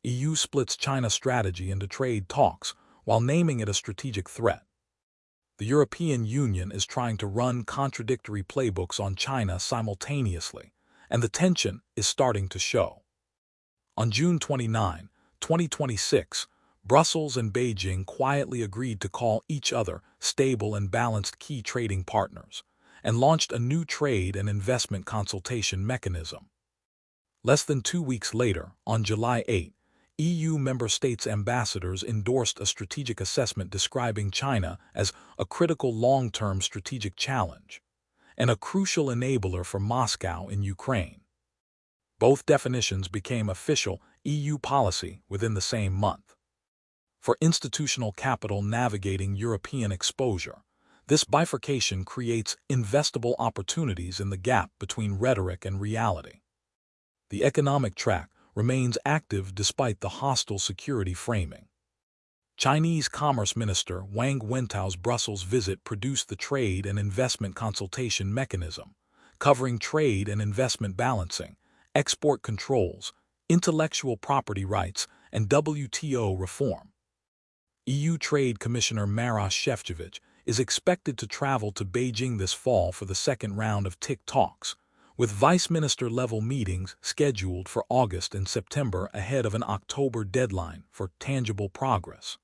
EU splits China strategy into trade talks while naming it a strategic threat. The European Union is trying to run contradictory playbooks on China simultaneously, and the tension is starting to show. On June 29, 2026, Brussels and Beijing quietly agreed to call each other stable and balanced key trading partners, and launched a new trade and investment consultation mechanism. Less than 2 weeks later, on July 8, EU member states' ambassadors endorsed a strategic assessment describing China as a critical long-term strategic challenge and a crucial enabler for Moscow in Ukraine. Both definitions became official EU policy within the same month. For institutional capital navigating European exposure, this bifurcation creates investable opportunities in the gap between rhetoric and reality. The economic track remains active despite the hostile security framing. Chinese Commerce Minister Wang Wentao's Brussels visit produced the Trade and Investment Consultation Mechanism, covering trade and investment balancing, export controls, intellectual property rights, and WTO reform. EU Trade Commissioner Maroš Šefčovič is expected to travel to Beijing this fall for the second round of TIC talks, with Vice Minister-level meetings scheduled for August and September ahead of an October deadline for tangible progress.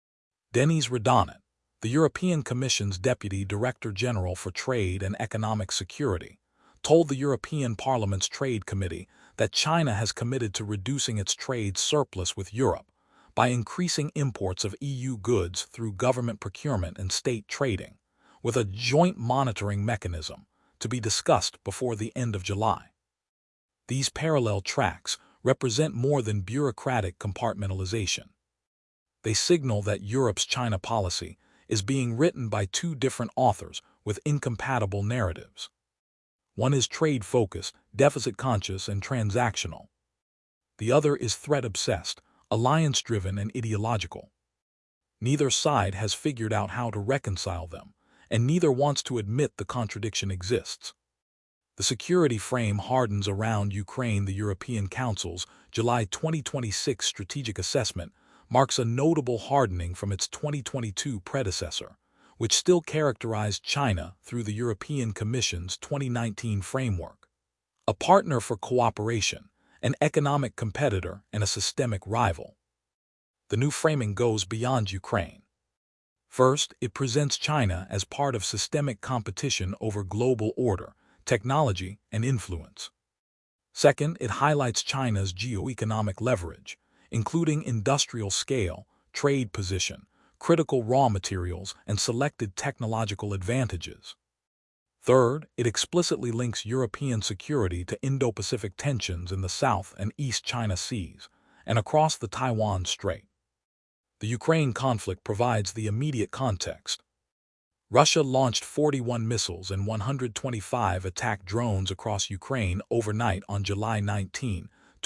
Denis Radonjic, the European Commission's Deputy Director General for Trade and Economic Security, told the European Parliament's Trade Committee that China has committed to reducing its trade surplus with Europe by increasing imports of EU goods through government procurement and state trading, with a joint monitoring mechanism to be discussed before the end of July. These parallel tracks represent more than bureaucratic compartmentalization. They signal that Europe's China policy is being written by two different authors with incompatible narratives. One is trade-focused, deficit-conscious, and transactional. The other is threat-obsessed, alliance-driven, and ideological. Neither side has figured out how to reconcile them, and neither wants to admit the contradiction exists. The security frame hardens around Ukraine. The European Council's July 2026 strategic assessment marks a notable hardening from its 2022 predecessor, which still characterized China through the European Commission's 2019 framework. A partner for cooperation, an economic competitor, and a systemic rival. The new framing goes beyond Ukraine. First, it presents China as part of systemic competition over global order, technology, and influence. Second, it highlights China's geoeconomic leverage, including industrial scale, trade position, critical raw materials, and selected technological advantages. Third, it explicitly links European security to Indo-Pacific tensions in the South and East China Seas and across the Taiwan Strait. The Ukraine conflict provides the immediate context. Russia launched 41 missiles and 125 attack drones across Ukraine overnight on July 19,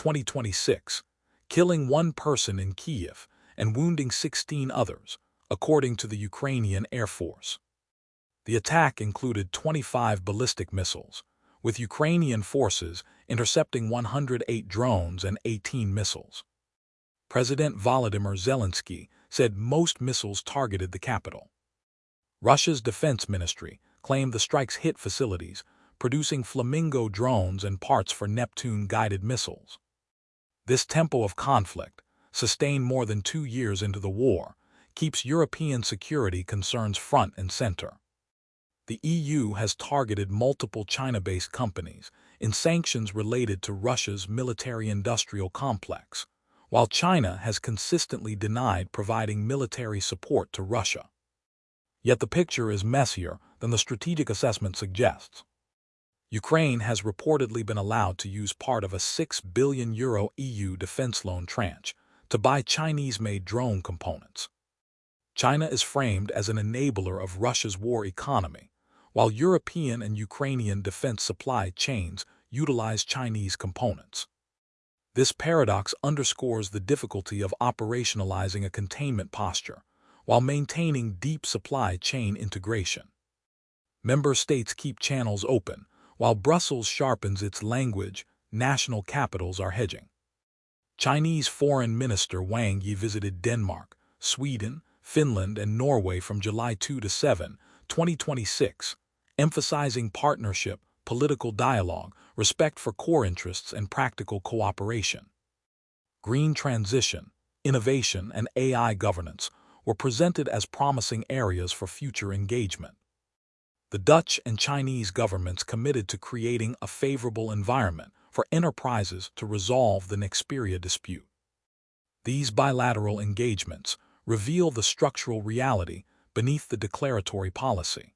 2026, killing 1 person in Kyiv and wounding 16 others, according to the Ukrainian Air Force. The attack included 25 ballistic missiles, with Ukrainian forces intercepting 108 drones and 18 missiles. President Volodymyr Zelensky said most missiles targeted the capital. Russia's defense ministry claimed the strikes hit facilities, producing Flamingo drones and parts for Neptune-guided missiles. This tempo of conflict, sustained more than 2 years into the war, keeps European security concerns front and center. The EU has targeted multiple China-based companies in sanctions related to Russia's military-industrial complex, while China has consistently denied providing military support to Russia. Yet the picture is messier than the strategic assessment suggests. Ukraine has reportedly been allowed to use part of a €6 billion EU defense loan tranche to buy Chinese-made drone components. China is framed as an enabler of Russia's war economy, while European and Ukrainian defense supply chains utilize Chinese components. This paradox underscores the difficulty of operationalizing a containment posture while maintaining deep supply chain integration. Member states keep channels open, while Brussels sharpens its language. National capitals are hedging. Chinese Foreign Minister Wang Yi visited Denmark, Sweden, Finland, and Norway from July 2 to 7, 2026, emphasizing partnership, political dialogue, respect for core interests, and practical cooperation. Green transition, innovation, and AI governance were presented as promising areas for future engagement. The Dutch and Chinese governments committed to creating a favorable environment for enterprises to resolve the Nexperia dispute. These bilateral engagements reveal the structural reality beneath the declaratory policy.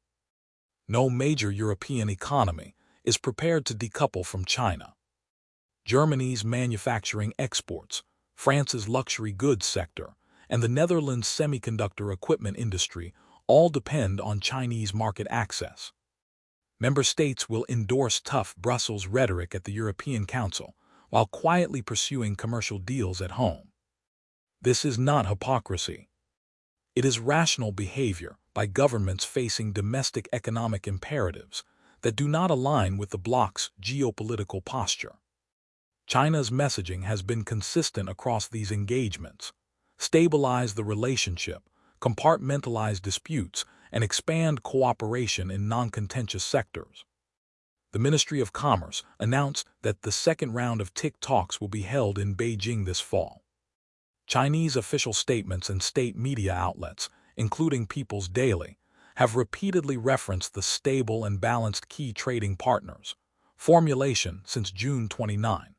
No major European economy is prepared to decouple from China. Germany's manufacturing exports, France's luxury goods sector, and the Netherlands' semiconductor equipment industry all depend on Chinese market access. Member states will endorse tough Brussels rhetoric at the European Council while quietly pursuing commercial deals at home. This is not hypocrisy. It is rational behavior by governments facing domestic economic imperatives that do not align with the bloc's geopolitical posture. China's messaging has been consistent across these engagements: stabilize the relationship, compartmentalize disputes, and expand cooperation in non-contentious sectors. The Ministry of Commerce announced that the second round of TIC talks will be held in Beijing this fall. Chinese official statements and state media outlets, including People's Daily, have repeatedly referenced the stable and balanced key trading partners formulation since June 29.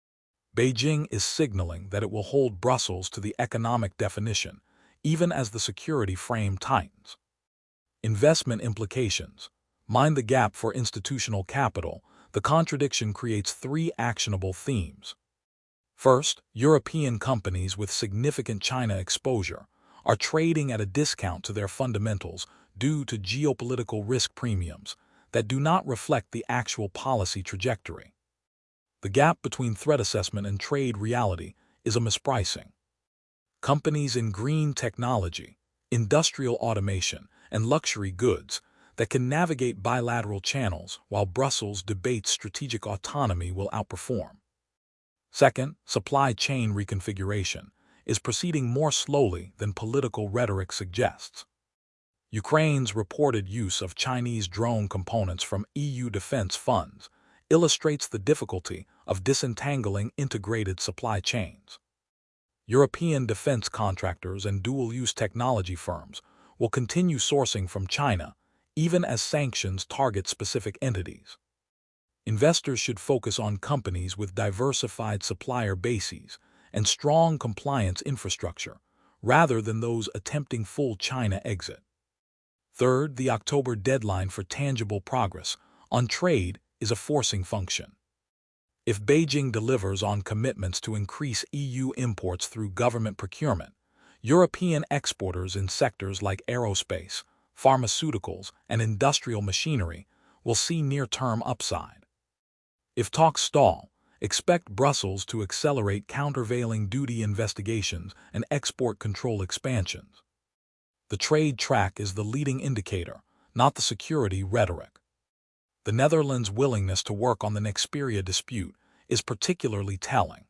Beijing is signaling that it will hold Brussels to the economic definition, even as the security frame tightens. Investment implications. Mind the gap for institutional capital. The contradiction creates three actionable themes. First, European companies with significant China exposure are trading at a discount to their fundamentals due to geopolitical risk premiums that do not reflect the actual policy trajectory. The gap between threat assessment and trade reality is a mispricing. Companies in green technology, industrial automation, and luxury goods that can navigate bilateral channels while Brussels debates strategic autonomy will outperform. Second, supply chain reconfiguration is proceeding more slowly than political rhetoric suggests. Ukraine's reported use of Chinese drone components from EU defense funds illustrates the difficulty of disentangling integrated supply chains. European defense contractors and dual-use technology firms will continue sourcing from China, even as sanctions target specific entities. Investors should focus on companies with diversified supplier bases and strong compliance infrastructure, rather than those attempting full China exit. Third, the October deadline for tangible progress on trade is a forcing function. If Beijing delivers on commitments to increase EU imports through government procurement, European exporters in sectors like aerospace, pharmaceuticals, and industrial machinery will see near-term upside. If talks stall, expect Brussels to accelerate countervailing duty investigations and export control expansions. The trade track is the leading indicator, not the security rhetoric. The Netherlands' willingness to work on the Nexperia dispute is particularly telling.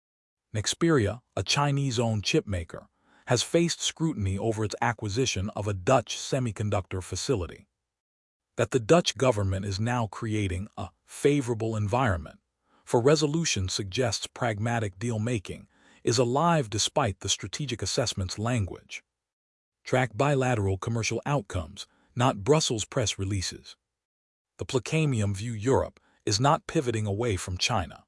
Nexperia, a Chinese-owned chipmaker, has faced scrutiny over its acquisition of a Dutch semiconductor facility. That the Dutch government is now creating a favorable environment for resolution suggests pragmatic deal-making is alive despite the strategic assessment's language. Track bilateral commercial outcomes, not Brussels press releases. The Placamium view Europe is not pivoting away from China.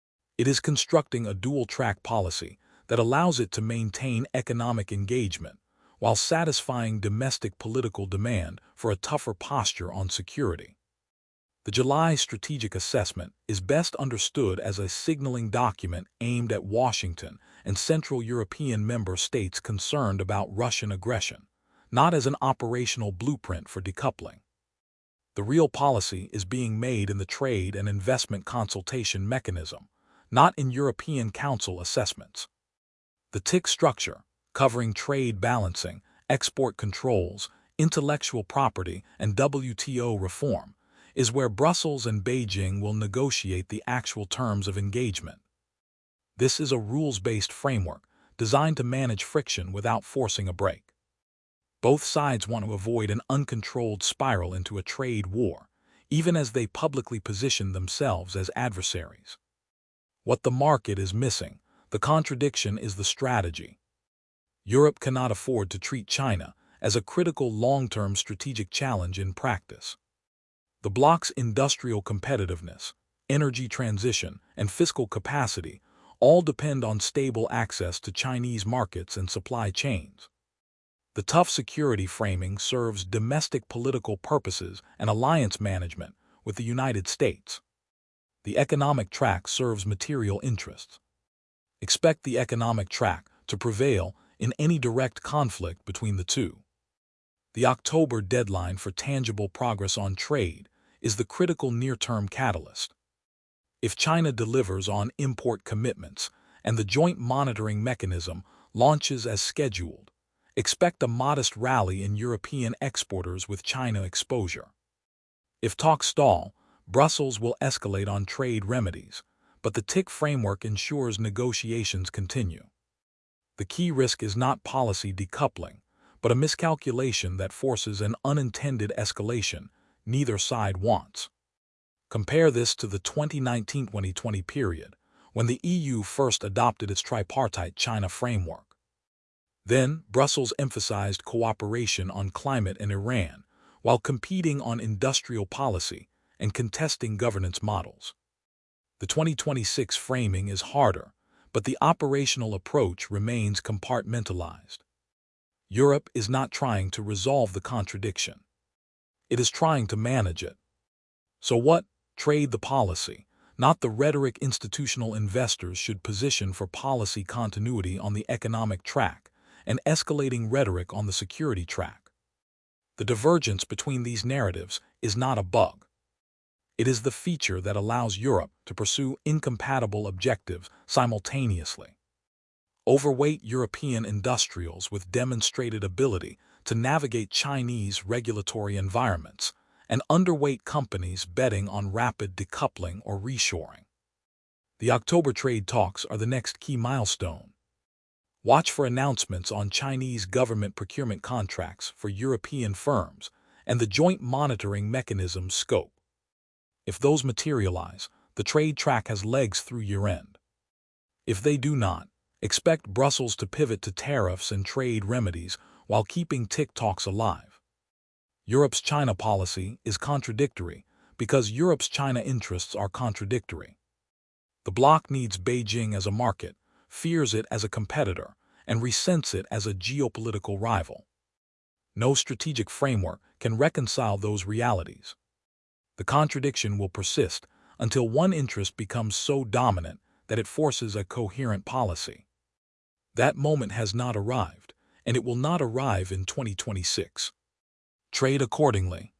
It is constructing a dual-track policy that allows it to maintain economic engagement while satisfying domestic political demand for a tougher posture on security. The July strategic assessment is best understood as a signaling document aimed at Washington and Central European member states concerned about Russian aggression, not as an operational blueprint for decoupling. The real policy is being made in the trade and investment consultation mechanism, not in European Council assessments. The TIC structure, covering trade balancing, export controls, intellectual property, and WTO reform, is where Brussels and Beijing will negotiate the actual terms of engagement. This is a rules-based framework designed to manage friction without forcing a break. Both sides want to avoid an uncontrolled spiral into a trade war, even as they publicly position themselves as adversaries. What the market is missing, the contradiction, is the strategy. Europe cannot afford to treat China as a critical long-term strategic challenge in practice. The bloc's industrial competitiveness, energy transition, and fiscal capacity all depend on stable access to Chinese markets and supply chains. The tough security framing serves domestic political purposes and alliance management with the United States. The economic track serves material interests. Expect the economic track to prevail in any direct conflict between the two. The October deadline for tangible progress on trade is the critical near-term catalyst. If China delivers on import commitments and the joint monitoring mechanism launches as scheduled, expect a modest rally in European exporters with China exposure. If talks stall, Brussels will escalate on trade remedies, but the TIC framework ensures negotiations continue. The key risk is not policy decoupling, but a miscalculation that forces an unintended escalation neither side wants. Compare this to the 2019-2020 period, when the EU first adopted its tripartite China framework. Then, Brussels emphasized cooperation on climate and Iran, while competing on industrial policy and contesting governance models. The 2026 framing is harder, but the operational approach remains compartmentalized. Europe is not trying to resolve the contradiction. It is trying to manage it. So what? Trade the policy, not the rhetoric. Institutional investors should position for policy continuity on the economic track and escalating rhetoric on the security track. The divergence between these narratives is not a bug. It is the feature that allows Europe to pursue incompatible objectives simultaneously. Overweight European industrials with demonstrated ability to navigate Chinese regulatory environments, and underweight companies betting on rapid decoupling or reshoring. The October trade talks are the next key milestone. Watch for announcements on Chinese government procurement contracts for European firms and the joint monitoring mechanism's scope. If those materialize, the trade track has legs through year-end. If they do not, expect Brussels to pivot to tariffs and trade remedies while keeping TIC talks alive. Europe's China policy is contradictory because Europe's China interests are contradictory. The bloc needs Beijing as a market, fears it as a competitor, and resents it as a geopolitical rival. No strategic framework can reconcile those realities. The contradiction will persist until one interest becomes so dominant that it forces a coherent policy. That moment has not arrived, and it will not arrive in 2026. Trade accordingly.